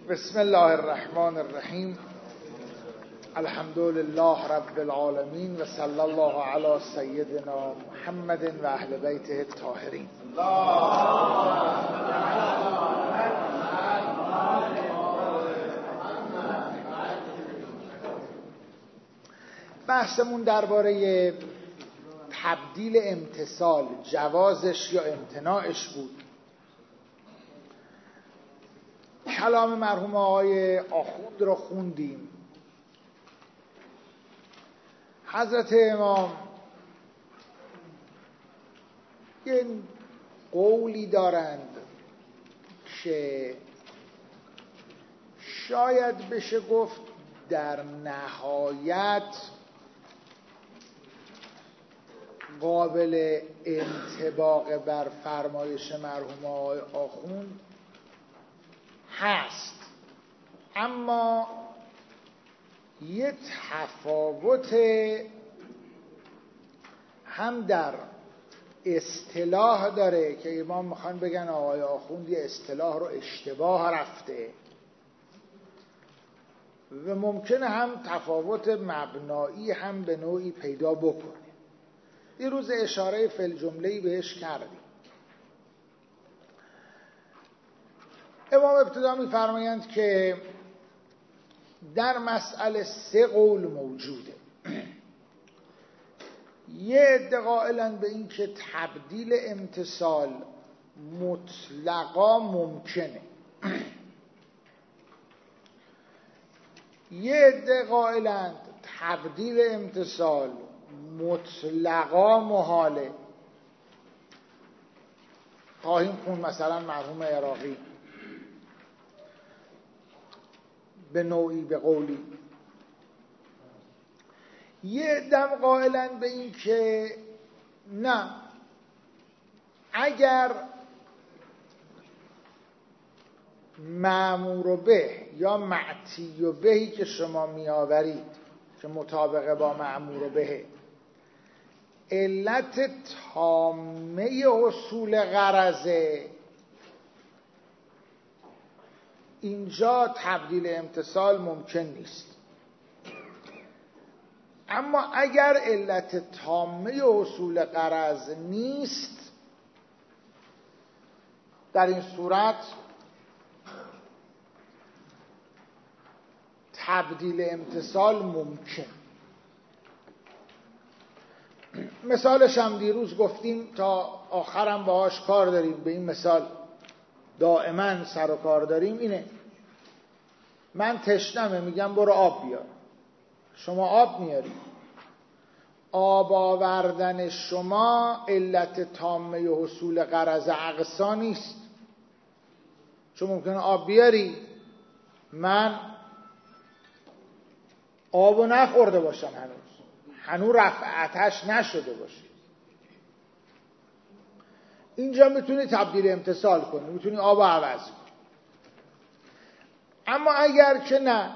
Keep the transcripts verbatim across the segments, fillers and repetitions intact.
بسم الله الرحمن الرحیم. الحمد لله رب العالمین و صلی الله علی سیدنا محمد و اهل بیته الطاهرین. بحثمون درباره تبدیل امتثال، جوازش یا امتناعش بود. کلام مرحوم آقای آخوند رو خوندیم. حضرت امام یه قولی دارند که شاید بشه گفت در نهایت قابل انطباق بر فرمایش مرحوم آقای آخوند هست، اما یه تفاوت هم در اصطلاح داره که امام میخوان بگن آقای آخوند یه اصطلاح رو اشتباه رفته، و ممکنه هم تفاوت مبنایی هم به نوعی پیدا بکنه. یه روز اشاره فی الجمله‌ای بهش کردیم. امام ابتدا می‌فرمایند که در مسئله سه قول موجوده. یه عده قائلن به این که تبدیل امتثال مطلقا ممکنه، یه عده قائلند تبدیل امتثال مطلقا محاله. خواهیم خون مثلا مرحوم عراقی به نوعی به قولی. یه دم قائلن به این که نه، اگر مأمور به یا معتی بهی که شما میآورید که مطابقه با مأمور به علت تامه حصول غرضه، اینجا تبدیل امتثال ممکن نیست. اما اگر علت تامه حصول غرض نیست، در این صورت تبدیل امتثال ممکن. مثالش هم دیروز گفتیم، تا آخرم باهاش کار داریم، به این مثال دائما سر و کار داریم. اینه: من تشنمه، میگم برو آب بیار، شما آب میاری. آب آوردن شما علت تامه حصول غرض اقصا نیست، چون ممکنه آب بیاری من آبو نخورده باشم، هنوز هنوز رفع آتش نشده باشه. اینجا میتونی تبدیل امتثال کنی، میتونی آب عوض کنی. اما اگر که نه،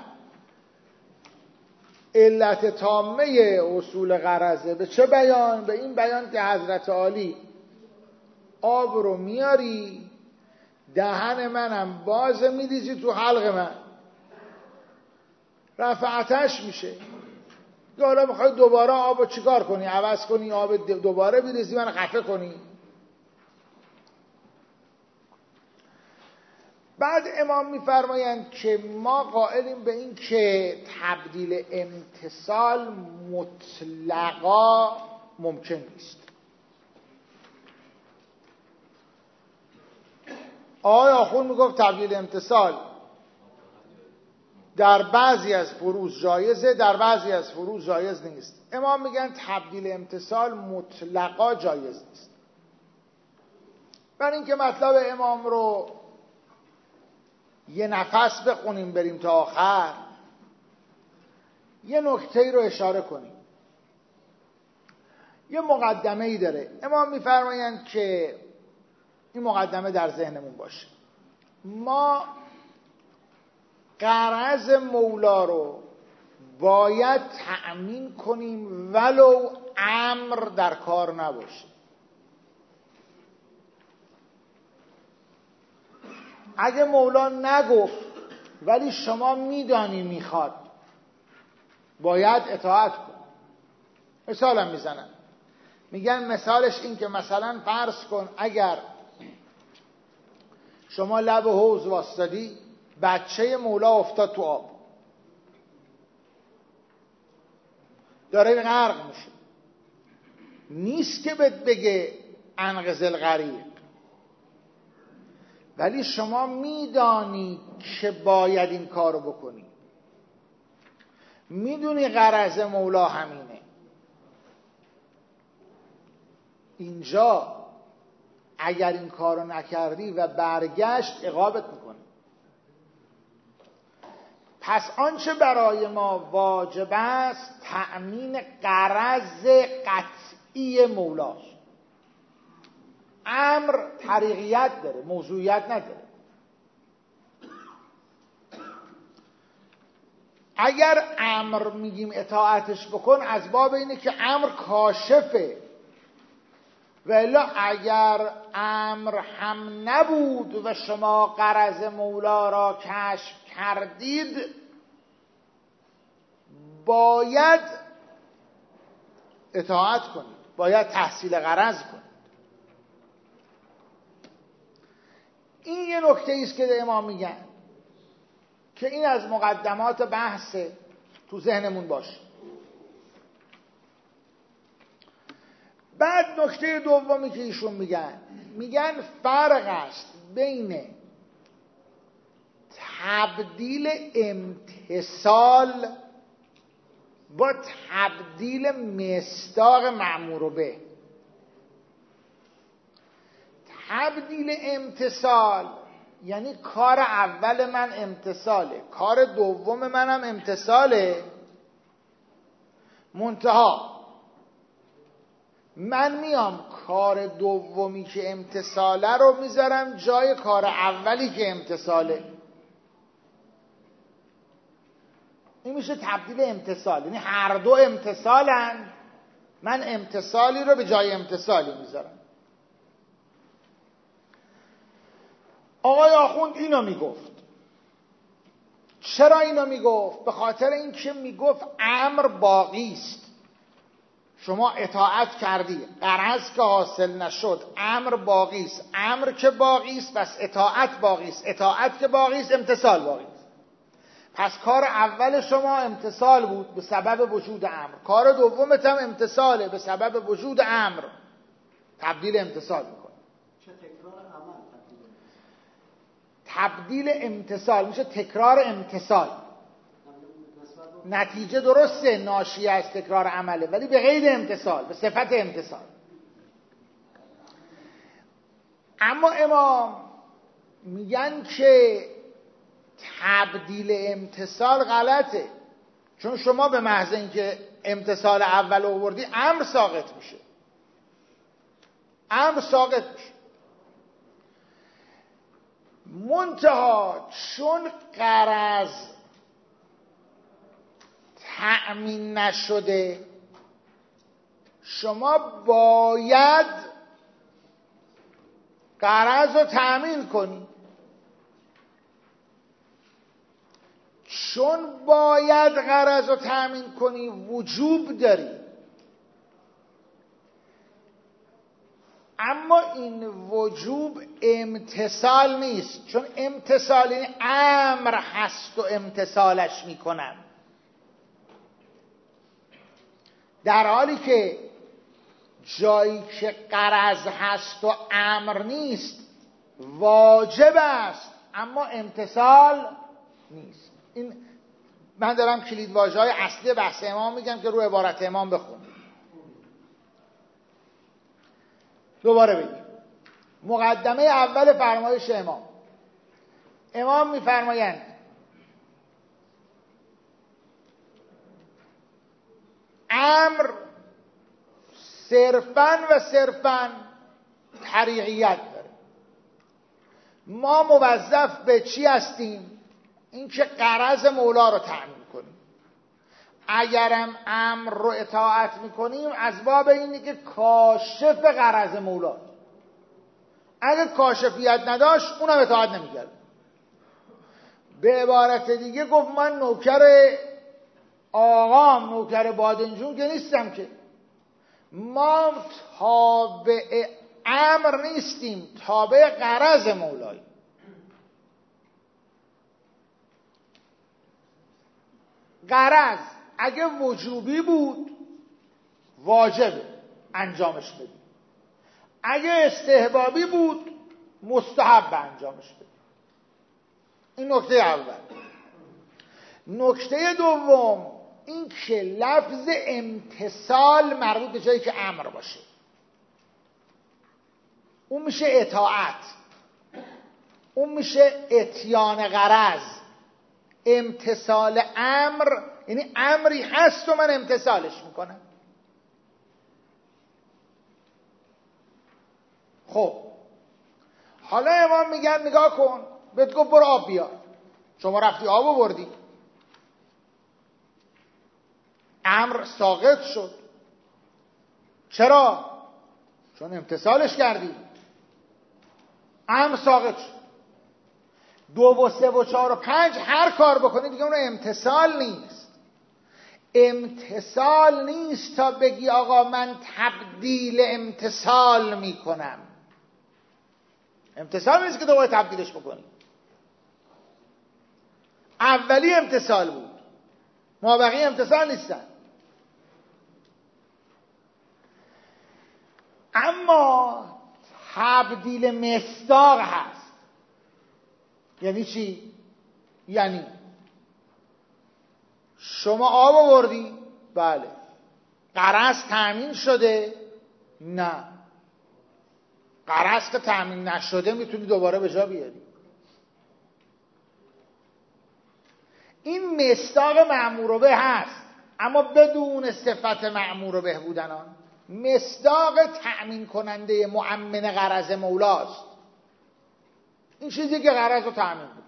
علت تامه حصول غرضه به چه بیان؟ به این بیان که حضرت عالی آب رو میاری، دهن منم باز میریزی تو حلق من، رفع آتش میشه. یا حالا میخوای دوباره آب رو چیکار کنی؟ عوض کنی، آب دوباره بریزی من خفه کنی. بعد امام میفرمایند که ما قائلیم به این که تبدیل امتثال مطلقا ممکن نیست. آقای آخوند میگفت تبدیل امتثال در بعضی از فروض جایزه، در بعضی از فروض جایز نیست. امام میگن تبدیل امتثال مطلقا جایز نیست. برای اینکه مطلب امام رو یه نفس بخونیم بریم تا آخر، یه نکته‌ای رو اشاره کنیم. یه مقدمه‌ای داره. امام میفرمایند که این مقدمه در ذهنمون باشه: ما غرض مولا رو باید تأمین کنیم ولو امر در کار نباشه. اگه مولا نگفت ولی شما میدانی میخواد، باید اطاعت کن. مثالم میزنن، میگن مثالش این که مثلا فرض کن اگر شما لب حوض واسطادی، بچه مولا افتاد تو آب، داره غرق میشه، نیست که بهت بگه انقذ الغریق، ولی شما میدانی که باید این کارو بکنی، میدونی غرض مولا همینه. اینجا اگر این کارو نکردی و برگشت، عقابت میکنه. پس آنچه برای ما واجب است تأمین غرض قطعی مولاست. امر طریقیت داره، موضوعیت نداره. اگر امر میگیم اطاعتش بکن، از باب اینه که امر کاشفه، ولی اگر امر هم نبود و شما غرض مولا را کشف کردید، باید اطاعت کنید، باید تحصیل غرض کنید. این یه نکته ایست که امام میگن که این از مقدمات بحث تو ذهنمون باشه. بعد نکته دومی که ایشون میگن، میگن فرق است بین تبدیل امتثال با تبدیل مصداق مأمور به. تبدیل امتثال یعنی کار اول من امتثاله، کار دوم منم امتثاله، منتها من میام کار دومی که امتثاله رو میذارم جای کار اولی که امتثاله. این میشه تبدیل امتثال، یعنی هر دو امتثالن، من امتثالی رو به جای امتثالی میذارم. آقای آخوند اینو میگفت. چرا اینو میگفت؟ به خاطر اینکه میگفت امر باقی است، شما اطاعت کردی، غرض که حاصل نشد، امر باقی است. امر که باقی است پس اطاعت باقی است، اطاعت که باقی است امتثال باقی است. پس کار اول شما امتثال بود به سبب وجود امر، کار دومت هم امتثاله به سبب وجود امر، تبدیل امتثال میکنه. چه تکرار عمل تبدیل امتثال میشه تکرار امتثال. نتیجه درسته ناشی از تکرار عمله، ولی به قید امتثال، به صفت امتثال. اما امام میگن که تبدیل امتثال غلطه، چون شما به محض اینکه امتثال اول آوردی امر ساقط میشه، امر ساقط میشه. منتها چون غرض تأمین نشده، شما باید غرض رو تأمین کنی. چون باید غرض رو تأمین کنی، وجوب داری. اما این وجوب امتثال نیست، چون امتثال این امر هست و امتثالش میکنم، در حالی که جایی که غرض هست و امر نیست واجب است اما امتثال نیست. این من دارم کلید واژه‌های اصلی بحث امام میگم که رو عبارت امام بخونید. دوباره بگیم مقدمه اول فرمایش امام. امام میفرمایند امر صرفاً و صرفاً طریقیت داره. ما موظف به چی هستیم؟ این که غرض مولا رو تأمین کنیم. اگرم امر رو اطاعت میکنیم از باب اینه که کاشف غرض مولا. اگر کاشفیت نداشت اونم اطاعت نمیکرد. به عبارت دیگه گفت من نوکر آقام، نوکر بادنجون که نیستم، که ما تابع امر نیستیم، تابع غرض مولاییم. غرض اگه وجوبی بود واجبه انجامش بدیم، اگه استحبابی بود مستحب انجامش بدیم. این نکته اول. نکته دوم این که لفظ امتثال مربوط به جایی که امر باشه، اون میشه اطاعت، اون میشه اتیان غرض. امتثال امر یعنی امری هست و من امتثالش میکنم. خب حالا امام میگن نگاه کن، بهت گفت برو آب بیار، شما رفتی آب آوردی، امر ساقط شد. چرا؟ چون امتثالش کردی، امر ساقط شد. دو و سه و چهار و پنج هر کار بکنی دیگه اون امتثال نیست. امتثال نیست تا بگی آقا من تبدیل امتثال میکنم. امتثال نیست که دوباره تبدیلش بکنی. اولی امتثال بود، ما بقیه امتثال نیستن. اما تبدیل مصداق هست. یعنی چی؟ یعنی شما آب آوردی؟ بله. غرض تامین شده؟ نه. غرض که تامین نشده میتونی دوباره به جا بیاری. این مصداق مأمور به هست، اما بدون صفت مأمور به بودن آن. مصداق تأمین کننده مؤمن غرض مولاست. این چیزی که غرض رو تأمین میکنه.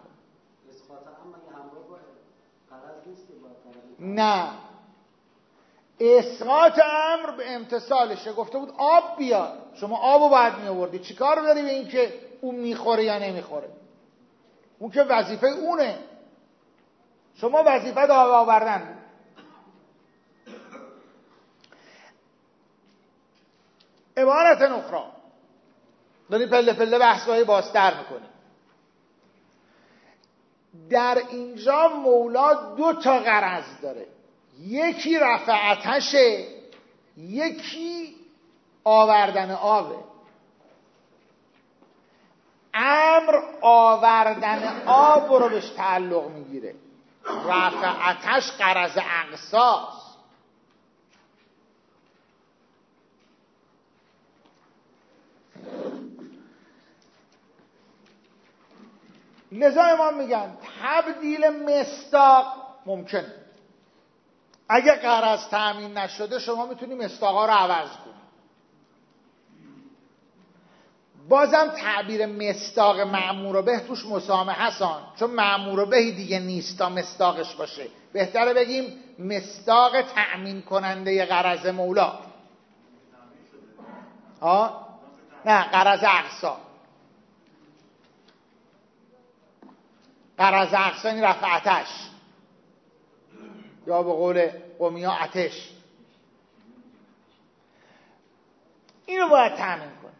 نه، اسقاط امر به امتثالشه. گفته بود آب بیار، شما آب رو باید می آوردی. چی کار داری به این که اون میخوره یا نمیخوره؟ اون که وظیفه اونه، شما وظیفه آب آوردن بود. عبارت اخرى داری پله پله بحث‌های بازتر میکنی. در اینجا مولا دو تا غرض داره، یکی رفع آتشه، یکی آوردن آبه. امر آوردن آب رو بهش تعلق میگیره، رفع آتش غرض اقصاست. لذا امام میگن تبدیل مصداق ممکنه. اگه غرض تأمین نشده شما میتونی مصداقا رو عوض کنی. بازم تعبیر مصداق مأمور به توش مسامحه هستن، چون مأمور به دیگه نیست تا مصداقش باشه. بهتره بگیم مصداق تأمین کننده غرض مولا. آه؟ نه، غرض اقصا. غرض اقصا این رفع آتش، یا به قول قومی ها آتش. اینو باید تأمین کن.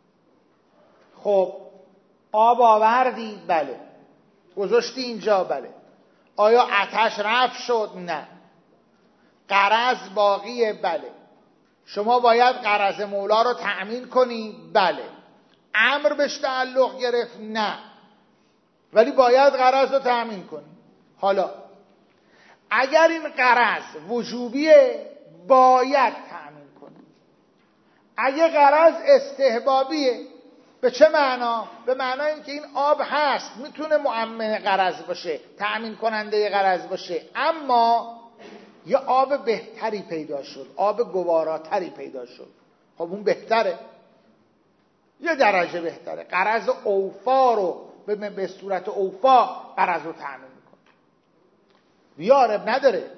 خب آب آوردی؟ بله. گذاشتی اینجا؟ بله. آیا آتش رفع شد؟ نه. غرض باقیه؟ بله. شما باید غرض مولا رو تأمین کنی؟ بله. امر بهش تعلق گرفت؟ نه، ولی باید غرض رو تأمین کنی. حالا اگر این غرض وجوبیه باید تأمین کنی. اگه غرض استحبابیه، به چه معنا؟ به معنای اینکه این آب هست، میتونه مؤمن غرض باشه، تأمین کننده غرض باشه، اما یه آب بهتری پیدا شد، آب گواراتری پیدا شد. خب اون بهتره، یه درجه بهتره. غرض اوفا رو به صورت اوفا غرض رو تأمین میکنه. بیارب نداره.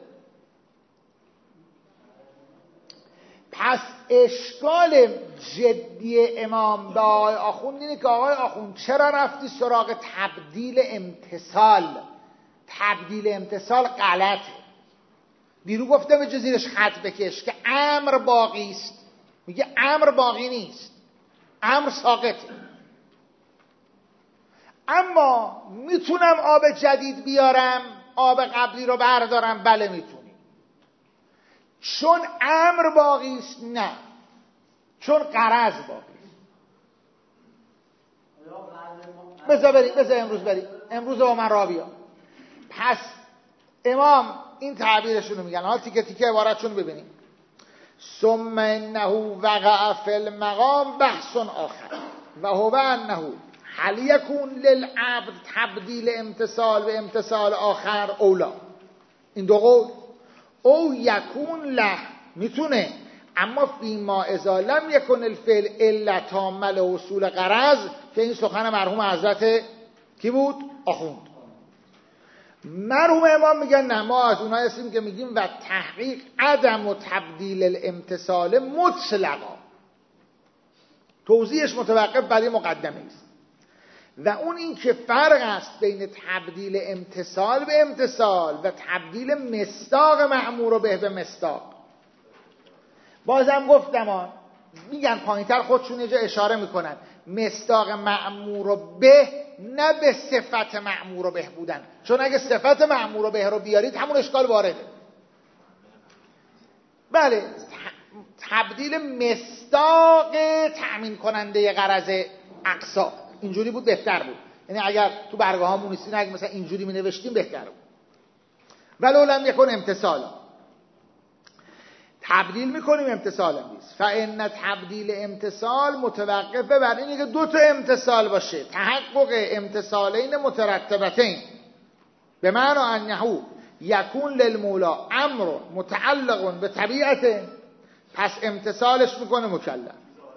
پس اشکال جدی امام به آقای آخوند اینه که آقای آخوند چرا رفتی سراغ تبدیل امتثال؟ تبدیل امتصال غلطه. دیرو گفتم به زیرش خط بکش که امر باقی است. میگه امر باقی نیست، امر ساقطه. اما میتونم آب جدید بیارم، آب قبلی رو بردارم؟ بله میتونی. چون امر باقی است؟ نه، چون غرض باقی است. بذار بریم، بذار امروز بریم، امروز با من را بیا. پس امام این تعبیرشون رو میگن. حالا تیکه تیکه عبارتشون ببینیم. ثم انه وقع فی المقام بحث آخر و هو انه هل یکون للعبد تبدیل امتصال به امتصال آخر اولا. این دو قول. او یکون له، میتونه، اما فیما اذا لم یکن الفعل الا تام لحصول غرض، که این سخن مرحوم حضرت کی بود؟ آخوند. مرحوم امام میگن نه، ما از اونایی هستیم که میگیم و تحقیق عدم و تبدیل الامتصال مطلقا. توضیحش متوقف بر مقدمه است و اون این که فرق است بین تبدیل امتصال به امتصال و تبدیل مصداق مأمور به به مصداق. بازم گفتم آن میگن پایینتر خودشون یه جا اشاره میکنن مصداق مأمور به، نه به صفت مأمور به بودن، چون اگه صفت مأمور به رو بیارید همون اشکال وارده. بله، تبدیل مصداق تأمین کننده غرض اقصا اینجوری بود بهتر بود. یعنی اگر تو برگه ها مونیستین اگه مثلا اینجوری می نوشتیم بهتر بود. ولو لم یکن امتصالا، تبدیل میکنیم امتصال هم نیست. فان تبدیل امتصال متوقفه بر اینه که دو تا امتصال باشه، تحقق امتصالین مترتبتین، به معنی انه یکون للمولا امر متعلق به طبیعته، پس امتصالش میکنه مکلف.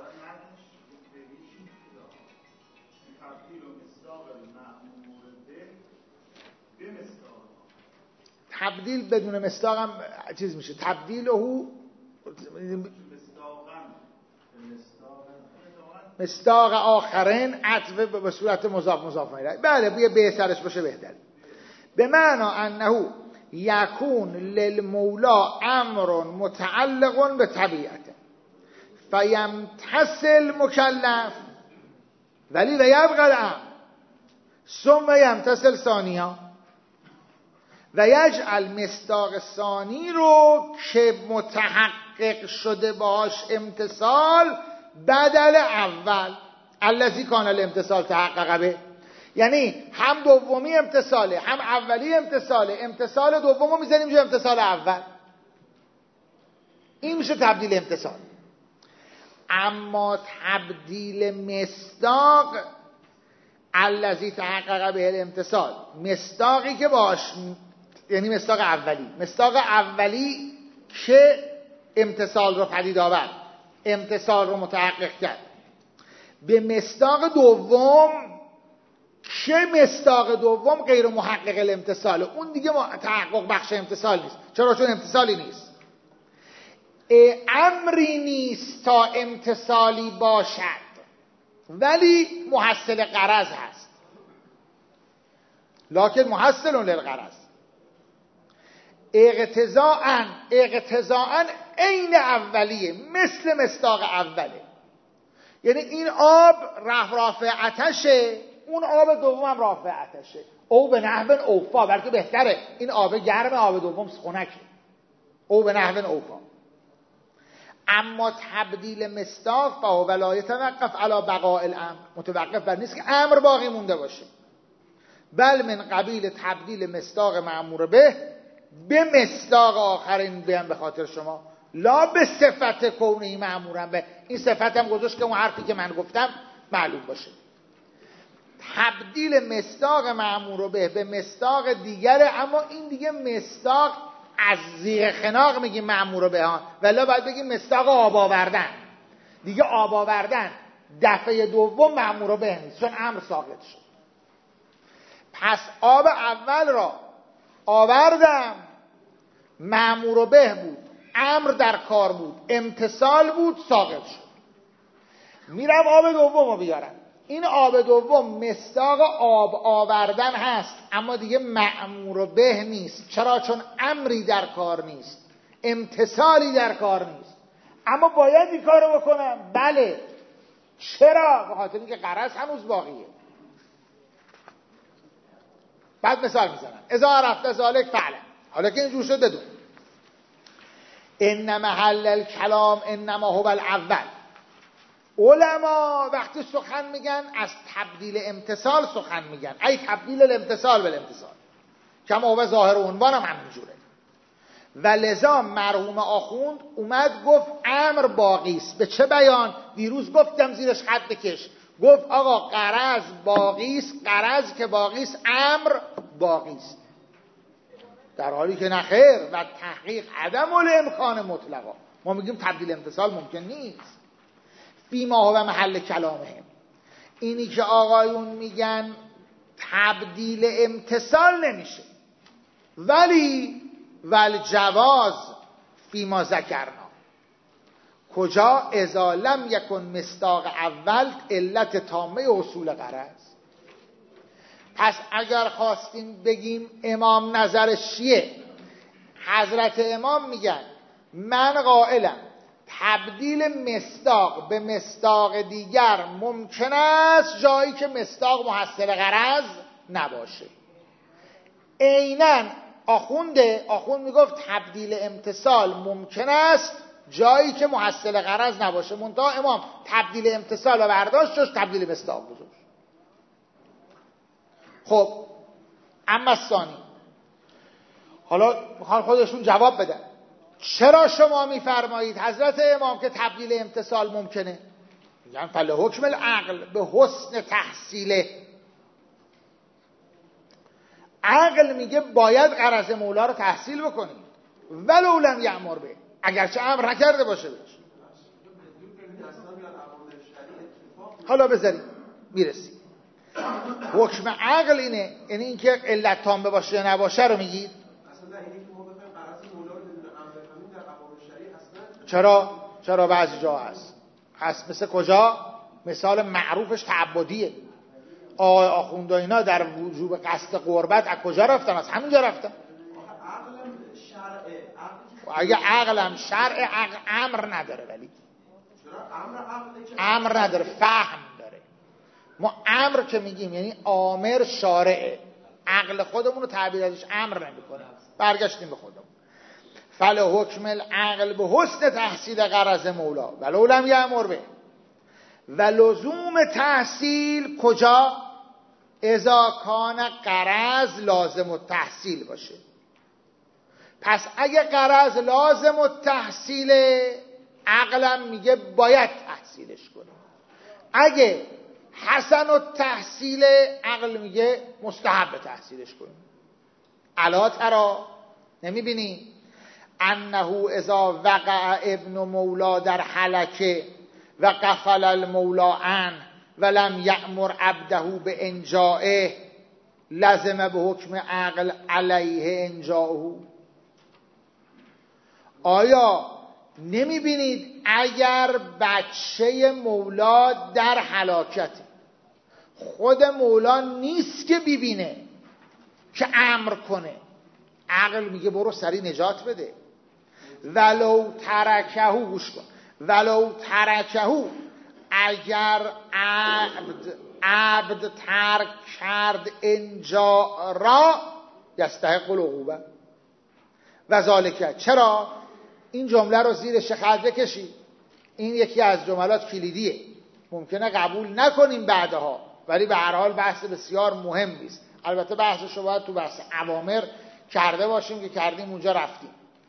تبدیل بدون مصداق هم چیز میشه، تبدیل او مصداق آخرین عطف به صورت مضاف مضاف الیه. بله، بیا به سرش باشه بهتر. به معنی انه یکون للمولا امر متعلق به طبیعته فیمتصل مکلف ولی و یبقى الامر ثم یمتصل ثانیه و یجعل مصداق ثانی رو که متحقق شده باش امتصال بدل اول الذی کان الامتصال تحقق به. یعنی هم دومی امتصاله هم اولی امتصاله، امتصال دومو میزنیم جو امتصال اول، این میشه تبدیل امتصال. اما تبدیل مصداق الذی تحقق به الامتصال، مصداقی که باش، یعنی مصداق اولی، مصداق اولی که امتصال رو پدید آورد، امتصال رو متحقق کرد، به مصداق دوم که مصداق دوم غیر محقق الامتصال، اون دیگه تحقق بخش امتصال نیست. چرا؟ چون امتصالی نیست، امری نیست تا امتصالی باشد ولی محصل غرض هست، لکن محصل للغرض. اقتضاءً اقتضاءً عین اولیه، مثل مصداق اوله. یعنی این آب رافع آتشه، اون آب دوم هم رافع آتشه، او به نحو اوفا، بلکه بهتره این آب گرم آب دوم خنکه، او به نحو اوفا. اما تبدیل مصداق فهو لا یتوقف علی بقاء الامر، متوقف بر نیست که امر باقی مونده باشه، بل من قبیل تبدیل مصداق مأمور به به مصداق آخرین بیان به خاطر شما، لا به صفت کونی مأمورم به. این صفت هم گذاشت که اون حرفی که من گفتم معلوم باشه. تبدیل مصداق مأمور به به مصداق دیگره، اما این دیگه مصداق از زیر خناق میگیم مأمور به ها، ولی باید بگیم مصداق آب آوردن. دیگه آب آوردن دفعه دوم مأمور به نیست، چون امر ساقط شد. پس آب اول را آوردم، مأمور به بود، امر در کار بود، امتصال بود، ساقط شد. میرم آب دوم رو بیارم، این آب دوم مصداق آب آوردن هست، اما دیگه مأمور به نیست. چرا؟ چون امری در کار نیست، امتثالی در کار نیست. اما باید این کارو بکنم. بله. چرا؟ به خاطر اینکه غرض هنوز باقیه. بعد مثال میزنم. اذا رفت ذالک فعلا. حالا که اینجور شد بدون ان محل الکلام انما هو الاول. علما وقتی سخن میگن از تبدیل امتثال سخن میگن، ای تبدیل الامتثال بالامتثال، کما هو ظاهر عنوان هم همینجوره. و لذا مرحوم آخوند اومد گفت امر باقی است. به چه بیان؟ دیروز گفتم زیرش خط بکش. گفت آقا غرض باقی است، غرض که باقی است امر باقی است، در حالی که نخیر و تحقیق عدم الامکان مطلقا. ما میگیم تبدیل امتثال ممکن نیست. فیما هو محل کلامهم. اینی که آقایون میگن تبدیل امتثال نمیشه، ولی ول جواز فیما ذکرنا. کجا؟ اذا لم یکن مصداق اول علت تامه اصول غرض. پس اگر خواستیم بگیم امام نظرش چیه، حضرت امام میگن من قائلم تبدیل مصداق به مصداق دیگر ممکن است جایی که مصداق محصل غرض نباشه. عیناً آخونده آخوند میگفت تبدیل امتثال ممکن است جایی که محصل غرض نباشه. منتها امام تبدیل امتثال و برداشت جاش تبدیل مصداق گذاشت. خب اما ثانی، حالا میخوان خودشون جواب بدن. چرا شما میفرمایید حضرت امام که تبدیل امتثال ممکنه؟ میگن فل حکم العقل به حسن تحصیله. عقل میگه باید غرض مولا رو تحصیل بکنید ولو لم یأمر به، اگرچه امر نکرده باشه بهش. حالا بذارید میرسیم. حکم عقل اینه، یعنی اینکه علت تامه باشه یا نباشه رو میگید. چرا؟ چرا بعضی جا هست هست مثل کجا؟ مثال معروفش تعبدیه. آقای آخوند و اینا در وجوب قصد قربت از کجا رفتن؟ از همینجا رفتن. اگه عقلم شرع عقل امر نداره، ولی امر نداره، فهم داره. ما امر که میگیم یعنی آمر شارعه، عقل خودمون رو تعبیر ازش امر نمی‌کنه. برگشتیم به خودمون. فل حکم العقل به حسن تحصیل غرض مولا ولو لم یأمر به. و لزوم تحصیل کجا؟ اذا کان غرض لازم التحصیل باشه. پس اگه غرض لازم التحصیل، عقلم میگه باید تحصیلش کنه. اگه حسن التحصیل، عقل میگه مستحب تحصیلش کنه. الا ترا، نمیبینی انه اذا وقع ابن مولا در حلکه و قفل المولا عنه ولم یأمر عبده به انجائه لزم به حکم عقل علیه انجاؤه. آیا نمی بینید اگر بچه مولا در هلاکت، خود مولا نیست که ببینه که امر کنه، عقل میگه برو سری نجات بده. ولو ترکهو، گوش کن، ولو ترکهو، اگر عبد عبد ترک کرد انجا را یستحق العقوبه و ذالکه. چرا؟ این جمله رو زیرش خط بکشید. این یکی از جملات کلیدیه، ممکنه قبول نکنیم بعدها، ولی به هر حال بحث بسیار مهمی است. البته بحثش رو باید تو بحث اوامر کرده باشیم که کردیم، اونجا رفتیم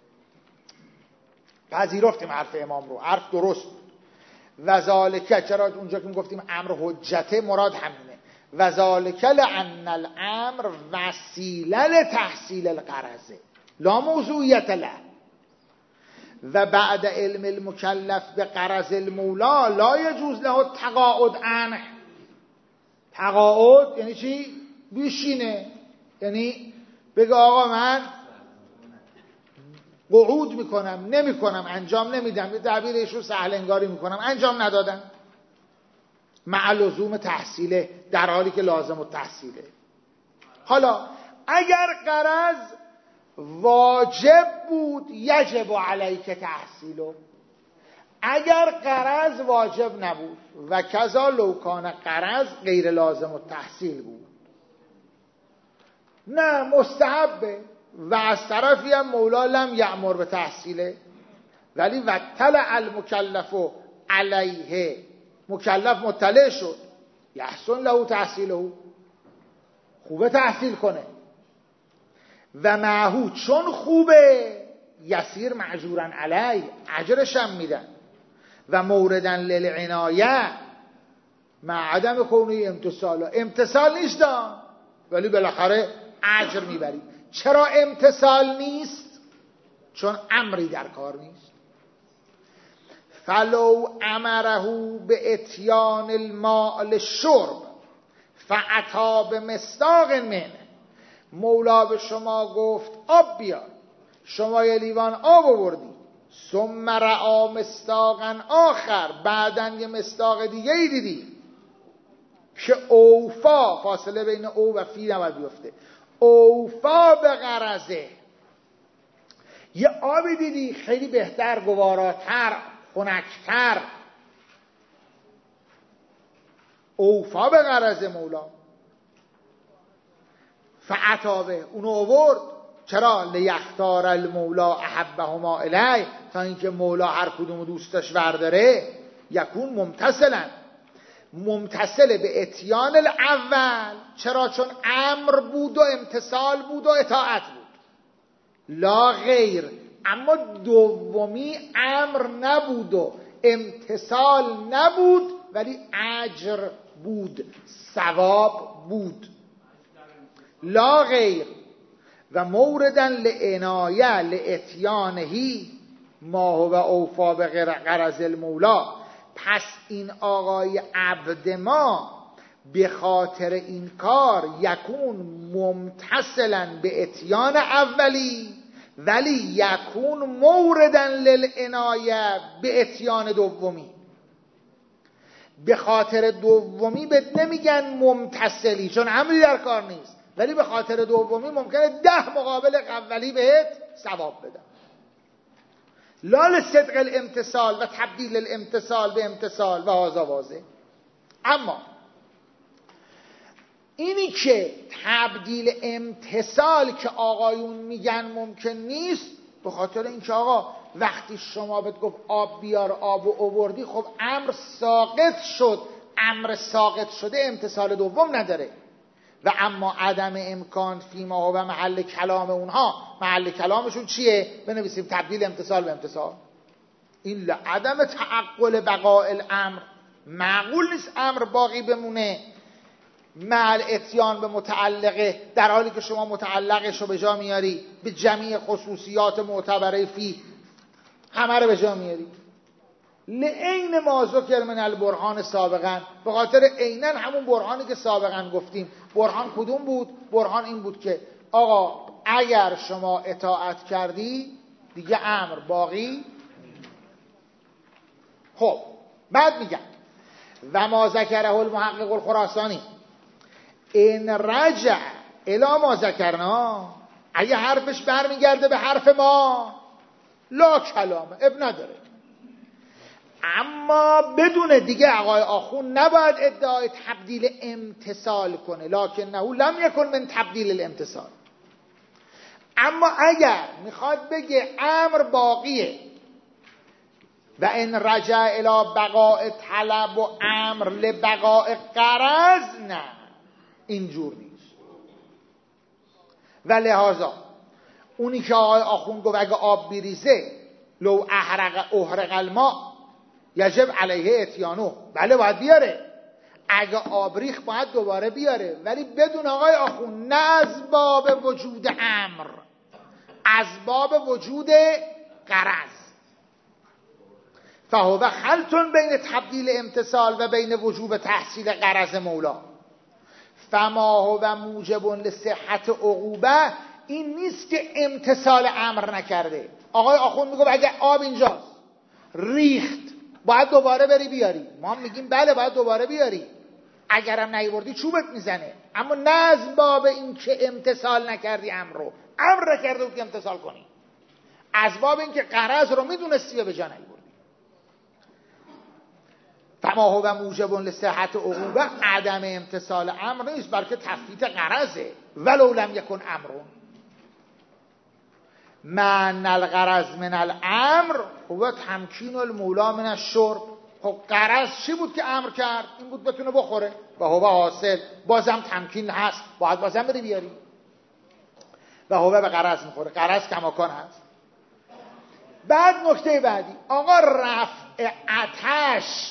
پذیرفتیم حرف امام رو، حرف درست بود. و ذالکه، چرا اونجا که میگفتیم امر حجته مراد همینه. و ذالکه لان الامر وسیله لتحصیل الغرض لا موضوعیت له. و بعد علم المکلف به غرض المولا لا یجوز له تقاعد عنه. تقاعد یعنی چی؟ بیشینه، یعنی بگه آقا من قعود میکنم، نمیکنم، انجام نمیدم، به تعبیر ایشون سهل انگاری میکنم، انجام ندادم. مع لزوم تحصیله، در حالی که لازم التحصیله. حالا اگر غرض واجب بود یجب علیک تحصیله، اگر غرض واجب نبود و کذا لو کان غرض غیر لازم التحصیل بود، نه مستحبه و از طرفی هم مولا لم یأمر به تحصیله، ولی و طلع المکلف علیه، مکلف مطلع شد، یحسن له تحصیله، خوبه تحصیل کنه، و معهود چون خوبه یسیر معجورن علیه، اجرش هم میدن، و موردن للعنایه مع عدم کونه امتصال، امتصال نیست ولی بالاخره اجر میبری. چرا امتصال نیست؟ چون امری در کار نیست. فلو امره به اتیان الماء للشرب فاتی بمصداق منه، مولا به شما گفت آب بیار، شما یه لیوان آب آوردی، ثم رعا مصداقا آخر، بعدن یه مصداق دیگه ای دیدی که اوفا، فاصله بین او و فی نباید بیفته، اوفا به غرضه، یه آبی دیدی خیلی بهتر، گواراتر، خنکتر، اوفا به غرضه مولا، فعتابه اونو آورد. چرا؟ لیختار المولا احبهما الی، تا اینکه مولا هر کدوم دوست داشت ورداره، یکون ممتثلا، ممتثل به اتیان الاول. چرا؟ چون امر بود و امتثال بود و اطاعت بود، لا غیر. اما دومی امر نبود و امتثال نبود ولی اجر بود، ثواب بود، لا غیر. و موردن لعنایه لاتیانهی ما هو اوفا به غرض المولا، پس این آقای عبد ما به خاطر این کار یکون ممتثلا به اتیان اولی، ولی یکون موردن للعنایه به اتیان دومی. به خاطر دومی بهت نمیگن ممتثلی چون امری در کار نیست، ولی به خاطر دومی ممکنه ده مقابل اولی بهت ثواب بدن. لال صدق الامتصال و تبدیل الامتصال به امتصال و هذا واضح. اما اینی که تبدیل امتصال که آقایون میگن ممکن نیست، به خاطر اینکه آقا وقتی شما بهت گفت آب بیار، آب و آوردی، خب امر ساقط شد، امر ساقط شده امتصال دوم نداره. و اما عدم امکان فیما و محل کلام اونها، محل کلامشون چیه؟ بنویسیم تبدیل امتصال به امتصال. این لعدم تعقل بقاء الامر، معقول نیست امر باقی بمونه مع اتیان به متعلقه، در حالی که شما متعلقش رو به جا میاری، به جمیع خصوصیات معتبره فی همه رو به جا میاری. لعین ما ذکر من البرهان سابقا، به خاطر عیناً همون برهانی که سابقا گفتیم. برهان کدوم بود؟ برهان این بود که آقا اگر شما اطاعت کردی دیگه امر باقی. خب بعد میگم و ما ذکره المحقق الخراسانی این رجع الی ما ذکرنا، اگه حرفش برمیگرده به حرف ما لا کلامه، اب نداره. اما بدون دیگه آقای آخون نباید ادعای تبدیل امتصال کنه، لکنه لم یکن من تبدیل الامتصال. اما اگر میخواد بگه امر باقیه و ان رجع الی بقاء طلب و امر لبقاء غرض، نه اینجور نیست. و لحاظا اونی که آقای آخون گفت اگه آب بریزه لو احرق احرق الماء یجب علیه اتیانو، بله باید بیاره، اگه آب ریخ باید دوباره بیاره، ولی بدون آقای آخون، نه از باب وجود امر، از باب وجود غرض. فهو خلط بین تبدیل امتصال و بین وجوب تحصیل غرض مولا. فما هو موجب لصحت عقوبه، این نیست که امتصال امر نکرده. آقای آخوند میگه اگه آب اینجاست ریخت باید دوباره بری بیاری. ما میگیم بله باید دوباره بیاری، اگرم نیاوردی چوبت میزنه. اما نه از باب این که امتثال نکردی امر رو، امر نکرده بود که امتثال کنی، از باب این که قرض رو میدونستی و به جا نیاوردی. فما هو موجب لصحت عقوبه، عدم امتثال امر نیست بلکه تفویت قرضه. ولو لم یکن امر من الغرض من الامر هو تمکین المولا من الشرب. خب قرض چی بود که امر کرد؟ این بود بتونه بخوره و هو حاصل. بازم تمکین هست، باید بازم بری بیاری و هو به قرض میخوره. قرض کماکان هست. بعد نکته بعدی، آقا رفع آتش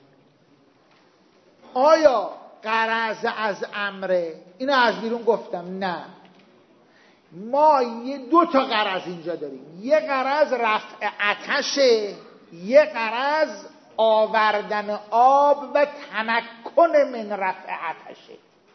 آیا قرض از امره؟ اینو از بیرون گفتم نه. ما یه دو تا قرض اینجا داریم، یه قرض رفع آتشه، یه قرض آوردن آب و تمکن من رفع آتشه.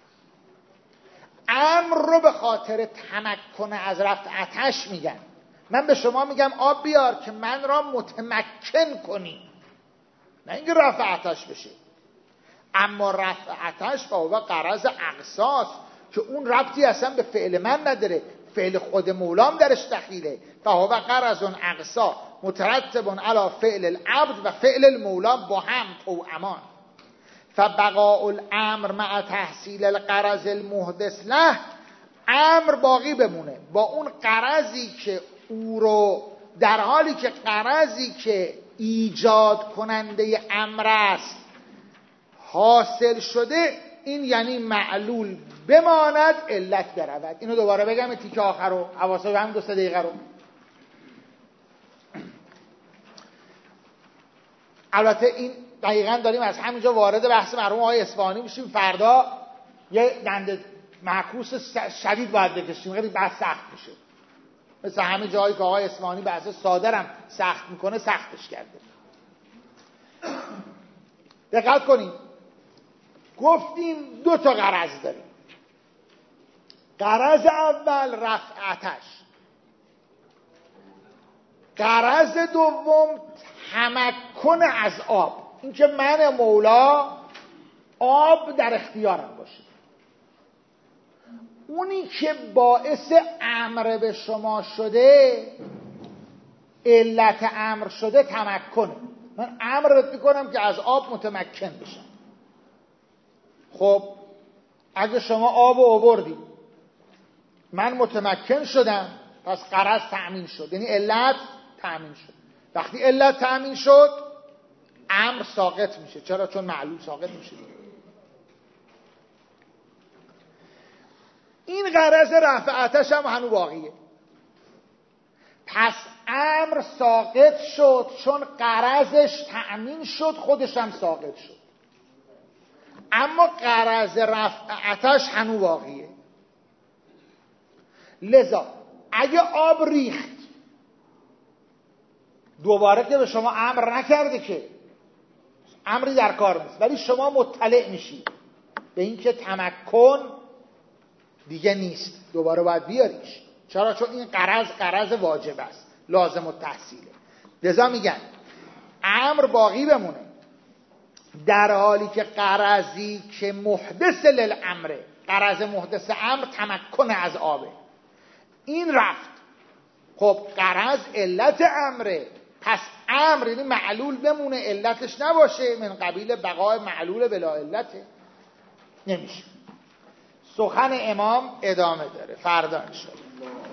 امر رو به خاطر تمکن از رفع آتش میگن. من به شما میگم آب بیار که من را متمکن کنی، نه اینکه رفع آتش بشه. اما رفع آتش با هو قرض اقصاص که اون ربطی اصلا به فعل من نداره، فعل خود مولام درش دخیله. فهو قرض اقصا مترتب علی فعل العبد و فعل المولا با هم توامان. فبقاء الامر مع تحصیل القرض المحدث له، امر باقی بمونه با اون قرضی که او رو، در حالی که قرضی که ایجاد کننده امر است حاصل شده، این یعنی معلول بماند علت برود. اینو دوباره بگم تیکه آخر رو، حواسا به هم دو سه دقیقه رو. البته این دقیقاً داریم از همینجا وارد بحث مرحوم آقای اصفهانی میشیم. فردا یه دنده معکوس شدید باید بکشیم، خیلی بحث سخت میشه، مثل همه جایی که آقای اصفهانی بحث سادرم سخت میکنه سختش کرده. دقت کنید، گفتیم دو تا غرض داریم. غرض اول رفع آتش، غرض دوم تمکن از آب، این که من مولا آب در اختیارم باشه. اونی که باعث امر به شما شده، علت امر شده تمکنه. من امر میکنم که از آب متمکن بشم. خب اگه شما آب رو آوردی من متمکن شدم، پس غرض تأمین شد، یعنی علت تأمین شد. وقتی علت تأمین شد امر ساقط میشه. چرا؟ چون معلول ساقط میشه. این غرض رفع آتش هم هنوز باقیه. پس امر ساقط شد چون غرضش تأمین شد، خودش هم ساقط شد. اما غرض رفع آتش هنوز باقیه. لذا اگه آب ریخت دوباره که به شما امر نکرده، که امری در کار نیست، ولی شما مطلع میشی به این که تمکن دیگه نیست، دوباره باید بیاریش. چرا؟ چون این قرض قرض واجب است، لازم التحصیله. لذا میگن امر باقی بمونه در حالی که قرضی که محدث للامره، قرض محدث امر تمکن از آبه، این رفت. خب قرض علت امره، پس امر یعنی معلول بمونه علتش نباشه، من قبیل بقای معلول بلا علته، نمیشه. سخن امام ادامه داره فردا انشاءالله.